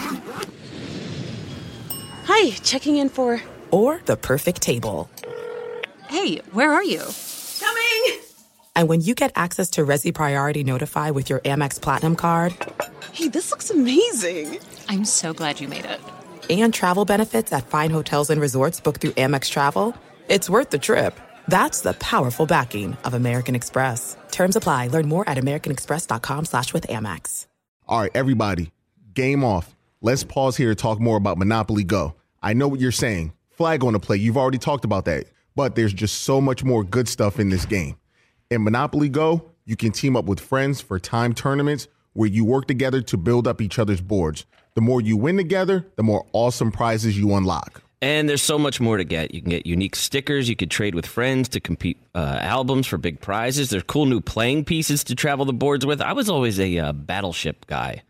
Hi, checking in for... Or the perfect table. Hey, where are you? Coming! And when you get access to Resi Priority Notify with your Amex Platinum card... Hey, this looks amazing. I'm so glad you made it. And travel benefits at fine hotels and resorts booked through Amex Travel, it's worth the trip. That's the powerful backing of American Express. Terms apply. Learn more at americanexpress.com/withAmex. All right, everybody, game off. Let's pause here to talk more about Monopoly Go. I know what you're saying. Flag on the play. You've already talked about that. But there's just so much more good stuff in this game. In Monopoly Go, you can team up with friends for timed tournaments where you work together to build up each other's boards. The more you win together, the more awesome prizes you unlock. And there's so much more to get. You can get unique stickers. You could trade with friends to compete albums for big prizes. There's cool new playing pieces to travel the boards with. I was always a Battleship guy.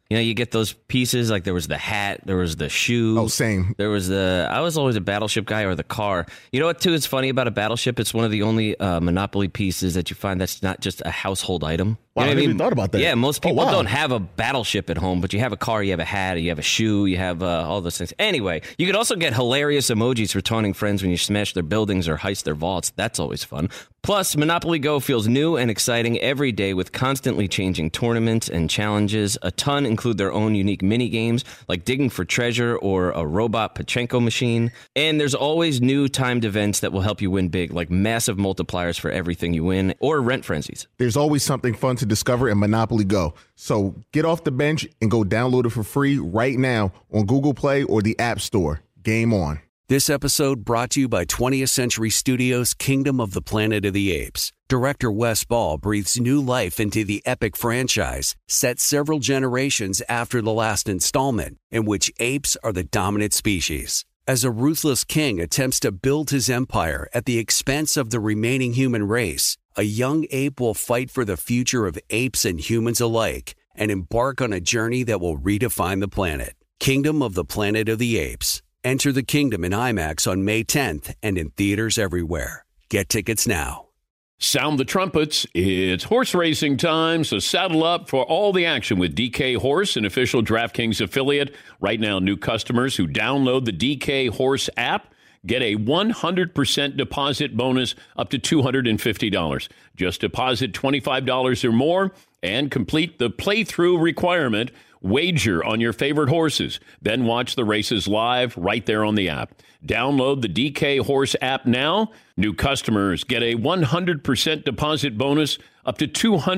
You know, you get those pieces, like there was the hat, there was the shoe. Oh, same. There was I was always a Battleship guy, or the car. You know what, too, is funny about a Battleship? It's one of the only Monopoly pieces that you find that's not just a household item. Wow, You know I what never even thought about that. Yeah, most people wow. don't have a Battleship at home, but you have a car, you have a hat, you have a shoe, you have all those things. Anyway, you could also get hilarious emojis for taunting friends when you smash their buildings or heist their vaults. That's always fun. Plus, Monopoly Go feels new and exciting every day with constantly changing tournaments and challenges. A ton include their own unique mini games like digging for treasure or a robot Pachinko machine. And there's always new timed events that will help you win big, like massive multipliers for everything you win or rent frenzies. There's always something fun to discover in Monopoly Go. So get off the bench and go download it for free right now on Google Play or the App Store. Game on. This episode brought to you by 20th Century Studios' Kingdom of the Planet of the Apes. Director Wes Ball breathes new life into the epic franchise, set several generations after the last installment, in which apes are the dominant species. As a ruthless king attempts to build his empire at the expense of the remaining human race, a young ape will fight for the future of apes and humans alike and embark on a journey that will redefine the planet. Kingdom of the Planet of the Apes. Enter the kingdom in IMAX on May 10th and in theaters everywhere. Get tickets now. Sound the trumpets. It's horse racing time, so saddle up for all the action with DK Horse, an official DraftKings affiliate. Right now, new customers who download the DK Horse app get a 100% deposit bonus up to $250. Just deposit $25 or more and complete the playthrough requirement. Wager on your favorite horses, then watch the races live right there on the app. Download the DK Horse app now. New customers get a 100% deposit bonus up to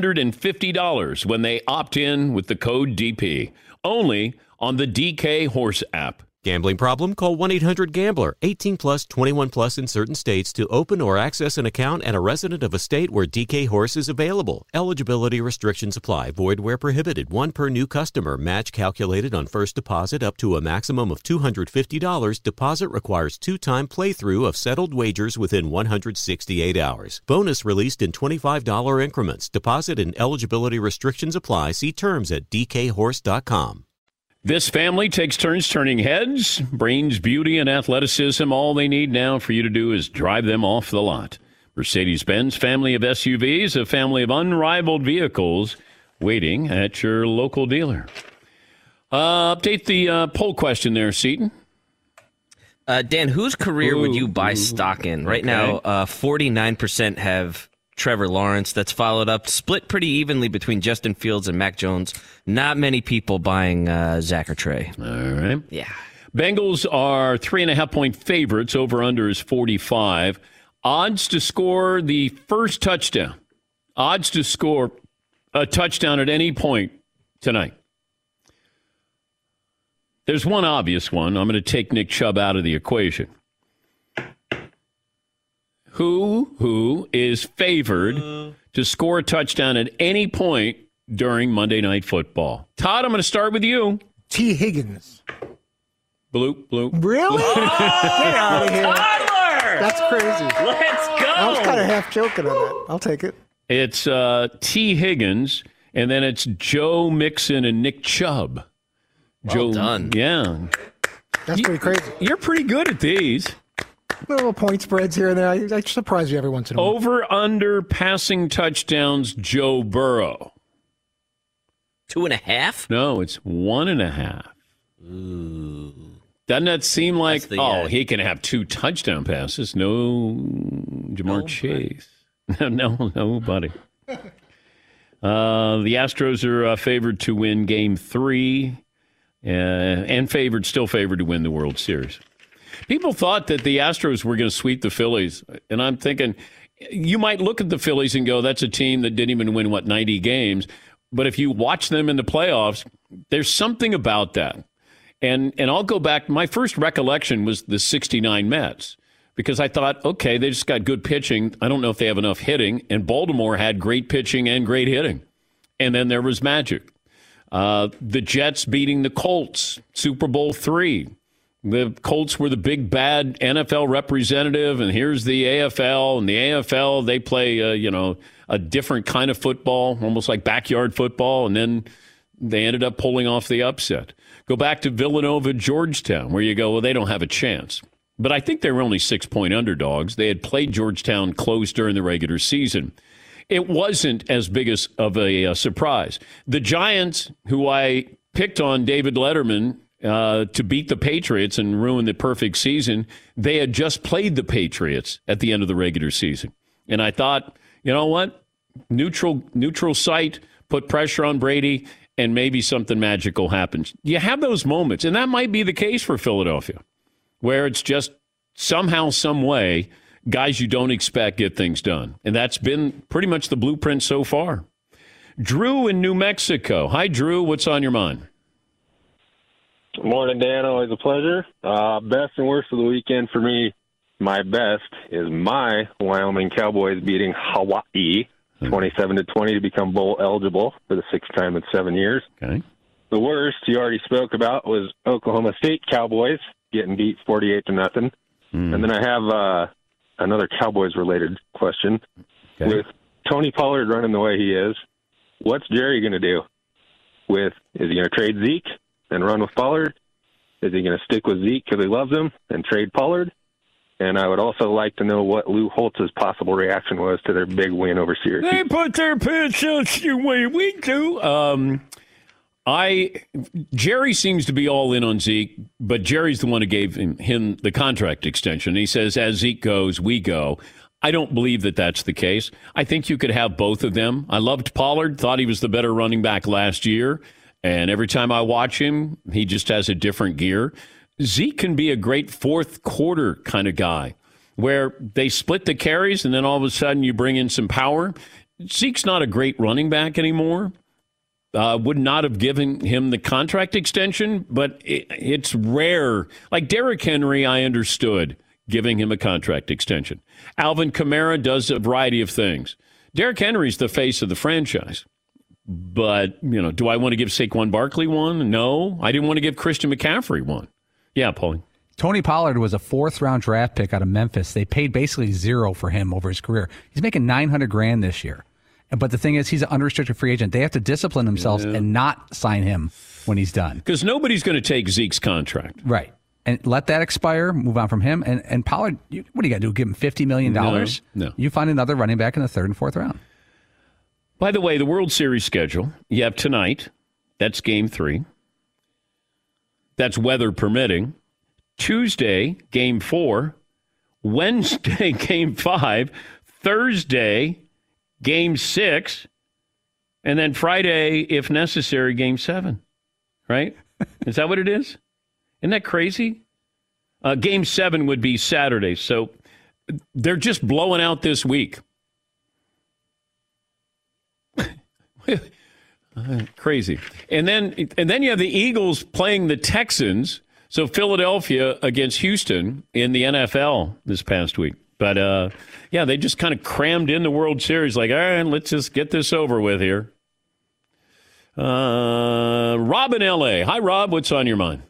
$250 when they opt in with the code DP. Only on the DK Horse app. Gambling problem? Call 1-800-GAMBLER. 18 plus, 21 plus in certain states to open or access an account and a resident of a state where DK Horse is available. Eligibility restrictions apply. Void where prohibited. One per new customer. Match calculated on first deposit up to a maximum of $250. Deposit requires 2-time playthrough of settled wagers within 168 hours. Bonus released in $25 increments. Deposit and eligibility restrictions apply. See terms at dkhorse.com. This family takes turns turning heads, brains, beauty, and athleticism. All they need now for you to do is drive them off the lot. Mercedes-Benz family of SUVs, a family of unrivaled vehicles waiting at your local dealer. Update the poll question there, Seton. Dan, whose career would you buy stock in? Right now, 49% have Trevor Lawrence. That's followed up, split pretty evenly between Justin Fields and Mac Jones. Not many people buying Zach or Trey. All right. Yeah. Bengals are 3.5-point favorites. Over-under is 45. Odds to score the first touchdown. Odds to score a touchdown at any point tonight. There's one obvious one. I'm going to take Nick Chubb out of the equation. Who is favored to score a touchdown at any point during Monday Night Football? Todd, I'm going to start with you. T. Higgins. Bloop, bloop. Really? Bloop. Get out of here. Tyler! That's crazy. Let's go. I was kind of half joking on that. I'll take it. It's T. Higgins, and then it's Joe Mixon and Nick Chubb. Well done. Yeah. That's pretty crazy. You're pretty good at these. Little point spreads here and there. I surprise you every once in a while. Over, under, passing touchdowns, Joe Burrow. 2.5? No, it's 1.5. Ooh. Doesn't that seem like, he can have 2 touchdown passes? No, Jamar Chase. No, buddy. The Astros are favored to win Game 3 and still favored to win the World Series. People thought that the Astros were going to sweep the Phillies, and I'm thinking you might look at the Phillies and go, that's a team that didn't even win, 90 games. But if you watch them in the playoffs, there's something about that. And I'll go back. My first recollection was the 69 Mets, because I thought, okay, they just got good pitching. I don't know if they have enough hitting. And Baltimore had great pitching and great hitting. And then there was magic. The Jets beating the Colts, Super Bowl III. The Colts were the big, bad NFL representative, and here's the AFL. And the AFL, they play, a different kind of football, almost like backyard football. And then they ended up pulling off the upset. Go back to Villanova, Georgetown, where you go, well, they don't have a chance. But I think they were only 6-point underdogs. They had played Georgetown close during the regular season. It wasn't as big of a surprise. The Giants, who I picked on David Letterman to beat the Patriots and ruin the perfect season, they had just played the Patriots at the end of the regular season. And I thought, you know what? Neutral site, put pressure on Brady, and maybe something magical happens. You have those moments, and that might be the case for Philadelphia, where it's just somehow, some way, guys you don't expect get things done. And that's been pretty much the blueprint so far. Drew in New Mexico. Hi, Drew. What's on your mind? Good morning, Dan. Always a pleasure. Best and worst of the weekend for me, my best is my Wyoming Cowboys beating Hawaii 27-20 to become bowl eligible for the 6th time in 7 years. Okay. The worst you already spoke about was Oklahoma State Cowboys getting beat 48-0. And then I have another Cowboys-related question. Okay. With Tony Pollard running the way he is, what's Jerry going to do? Is he going to trade Zeke and run with Pollard? Is he going to stick with Zeke because he loves him and trade Pollard? And I would also like to know what Lou Holtz's possible reaction was to their big win over Syracuse. They put their pants on the way we do. Jerry seems to be all in on Zeke, but Jerry's the one who gave him the contract extension. He says, as Zeke goes, we go. I don't believe that that's the case. I think you could have both of them. I loved Pollard, thought he was the better running back last year, and every time I watch him, he just has a different gear. Zeke can be a great fourth quarter kind of guy where they split the carries and then all of a sudden you bring in some power. Zeke's not a great running back anymore. Would not have given him the contract extension, but it's rare. Like Derrick Henry, I understood giving him a contract extension. Alvin Kamara does a variety of things. Derrick Henry's the face of the franchise. But, do I want to give Saquon Barkley one? No. I didn't want to give Christian McCaffrey one. Yeah, Paulie. Tony Pollard was a 4th-round draft pick out of Memphis. They paid basically zero for him over his career. He's making $900,000 this year. But the thing is, he's an unrestricted free agent. They have to discipline themselves and not sign him when he's done. Because nobody's going to take Zeke's contract. Right. And let that expire, move on from him. And Pollard, what do you got to do? Give him $50 million? No. You find another running back in the 3rd and 4th round. By the way, the World Series schedule, you have tonight. That's Game 3. That's weather permitting. Tuesday, Game 4. Wednesday, Game 5. Thursday, Game 6. And then Friday, if necessary, Game 7. Right? Is that what it is? Isn't that crazy? Game 7 would be Saturday. So they're just blowing out this week. Crazy. And then you have the Eagles playing the Texans. So Philadelphia against Houston in the NFL this past week. But, they just kind of crammed in the World Series. Like, all right, let's just get this over with here. Rob in L.A. Hi, Rob. What's on your mind?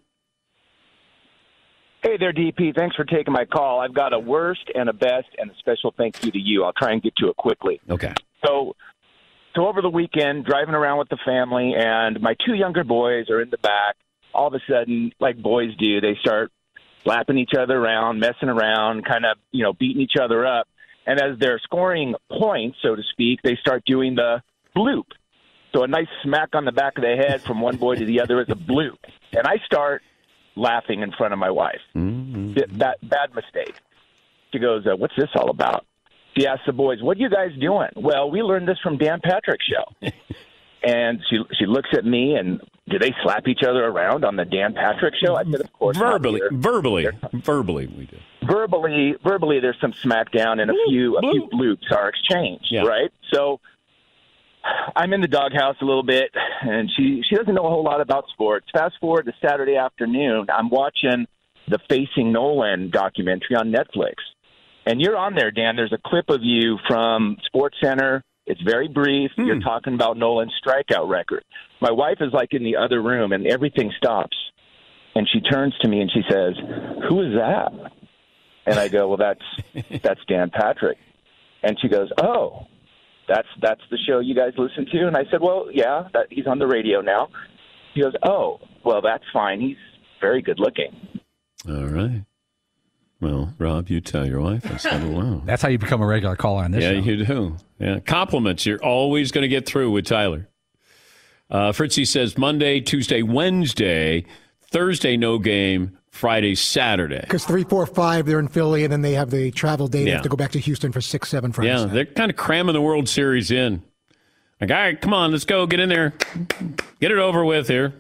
Hey there, DP. Thanks for taking my call. I've got a worst and a best and a special thank you to you. I'll try and get to it quickly. Okay. So over the weekend, driving around with the family, and my 2 younger boys are in the back. All of a sudden, like boys do, they start slapping each other around, messing around, kind of, beating each other up. And as they're scoring points, so to speak, they start doing the bloop. So a nice smack on the back of the head from one boy to the other is a bloop. And I start laughing in front of my wife. Mm-hmm. Bad mistake. She goes, what's this all about? She asked the boys, what are you guys doing? Well, we learned this from Dan Patrick's show. And she looks at me, and do they slap each other around on the Dan Patrick show? I said, of course verbally we do. Verbally, there's some smackdown, and a few bloops are exchanged, right? So I'm in the doghouse a little bit, and she doesn't know a whole lot about sports. Fast forward to Saturday afternoon, I'm watching the Facing Nolan documentary on Netflix. And you're on there, Dan. There's a clip of you from SportsCenter. It's very brief. You're talking about Nolan's strikeout record. My wife is like in the other room, and everything stops. And she turns to me and she says, "Who is that?" And I go, "Well, that's Dan Patrick." And she goes, "Oh." that's the show you guys listen to? And I said, well, yeah, he's on the radio now. He goes, oh, well, that's fine. He's very good looking. All right. Well, Rob, you tell your wife. I said, wow. That's how you become a regular caller on this show. Yeah, you do. Yeah, compliments. You're always going to get through with Tyler. Fritzy says Monday, Tuesday, Wednesday, Thursday, no game, Friday, Saturday. Because 3, 4, 5, they're in Philly, and then they have the travel day. They have to go back to Houston for 6, 7 Friday. Yeah, they're kind of cramming the World Series in. Like, all right, come on, let's go. Get in there. Get it over with here.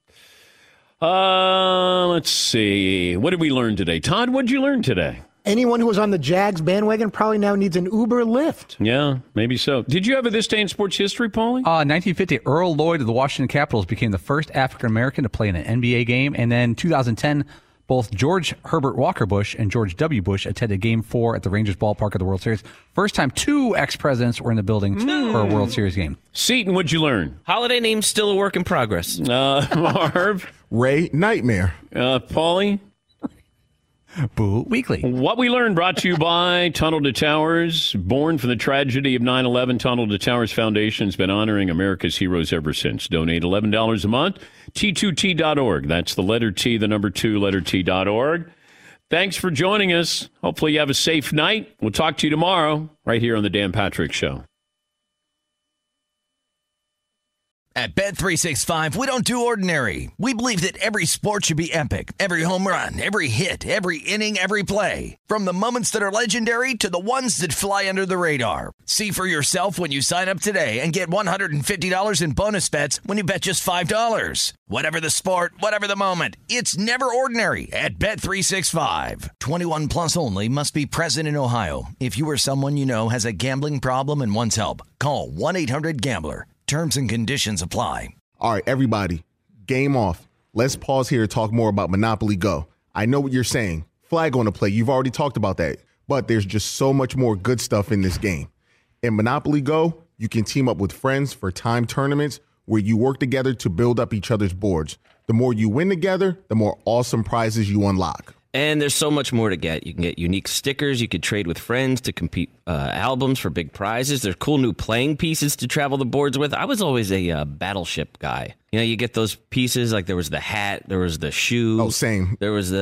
Let's see. What did we learn today? Todd, what did you learn today? Anyone who was on the Jags bandwagon probably now needs an Uber Lyft. Yeah, maybe so. Did you have a This Day in Sports History, Paulie? 1950, Earl Lloyd of the Washington Capitals became the first African-American to play in an NBA game. And then 2010, both George Herbert Walker Bush and George W. Bush attended Game 4 at the Rangers ballpark of the World Series. First time 2 ex-presidents were in the building for a World Series game. Seton, what'd you learn? Holiday name's still a work in progress. Marv? Ray Nightmare. Paulie? Boo Weekly. What we learned brought to you by Tunnel to Towers. Born from the tragedy of 9/11, Tunnel to Towers Foundation has been honoring America's heroes ever since. Donate $11 a month. T2T.org. That's the letter T, the number 2, letter T.org. Thanks for joining us. Hopefully you have a safe night. We'll talk to you tomorrow right here on the Dan Patrick Show. At Bet365, we don't do ordinary. We believe that every sport should be epic. Every home run, every hit, every inning, every play. From the moments that are legendary to the ones that fly under the radar. See for yourself when you sign up today and get $150 in bonus bets when you bet just $5. Whatever the sport, whatever the moment, it's never ordinary at Bet365. 21 plus only. Must be present in Ohio. If you or someone you know has a gambling problem and wants help, call 1-800-GAMBLER. Terms and conditions apply. All right, everybody, game off. Let's pause here to talk more about Monopoly Go. I know what you're saying. Flag on the play. You've already talked about that. But there's just so much more good stuff in this game. In Monopoly Go, you can team up with friends for timed tournaments where you work together to build up each other's boards. The more you win together, the more awesome prizes you unlock. And there's so much more to get. You can get unique stickers. You could trade with friends to compete albums for big prizes. There's cool new playing pieces to travel the boards with. I was always a Battleship guy. You know, you get those pieces, like there was the hat, there was the shoe. Oh, same.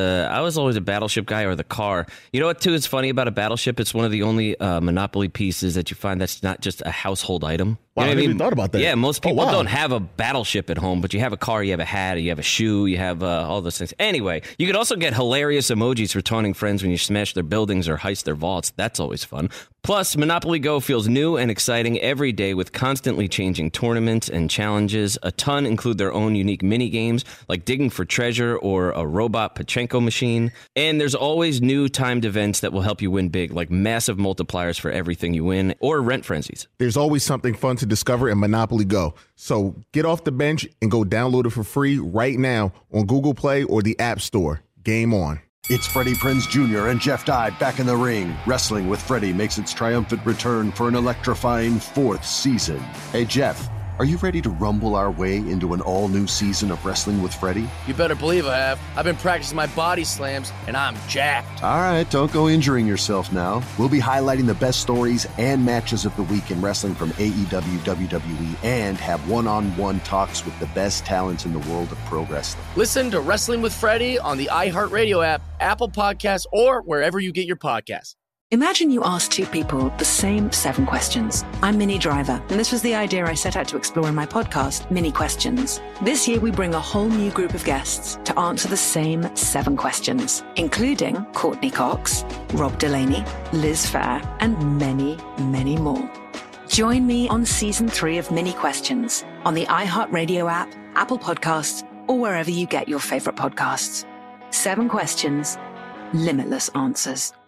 I was always a Battleship guy, or the car. You know what, too, is funny about a Battleship? It's one of the only Monopoly pieces that you find that's not just a household item. Wow, You know I what never even thought about that. Yeah, most people wow. don't have a Battleship at home, but you have a car, you have a hat, you have a shoe, you have all those things. Anyway, you could also get hilarious emojis for taunting friends when you smash their buildings or heist their vaults. That's always fun. Plus, Monopoly Go feels new and exciting every day with constantly changing tournaments and challenges. A ton include their own unique mini games like digging for treasure or a robot Pachinko machine. And there's always new timed events that will help you win big, like massive multipliers for everything you win or rent frenzies. There's always something fun to discover in Monopoly Go. So get off the bench and go download it for free right now on Google Play or the App Store. Game on. It's Freddie Prinze Jr. and Jeff Dye back in the ring. Wrestling with Freddie makes its triumphant return for an electrifying 4th season. Hey, Jeff, are you ready to rumble our way into an all-new season of Wrestling with Freddie? You better believe I have. I've been practicing my body slams, and I'm jacked. All right, don't go injuring yourself now. We'll be highlighting the best stories and matches of the week in wrestling from AEW, WWE, and have one-on-one talks with the best talents in the world of pro wrestling. Listen to Wrestling with Freddie on the iHeartRadio app, Apple Podcasts, or wherever you get your podcasts. Imagine you ask 2 people the same 7 questions. I'm Minnie Driver, and this was the idea I set out to explore in my podcast, Minnie Questions. This year, we bring a whole new group of guests to answer the same 7 questions, including Courtney Cox, Rob Delaney, Liz Phair, and many, many more. Join me on Season 3 of Minnie Questions on the iHeartRadio app, Apple Podcasts, or wherever you get your favorite podcasts. 7 questions, limitless answers.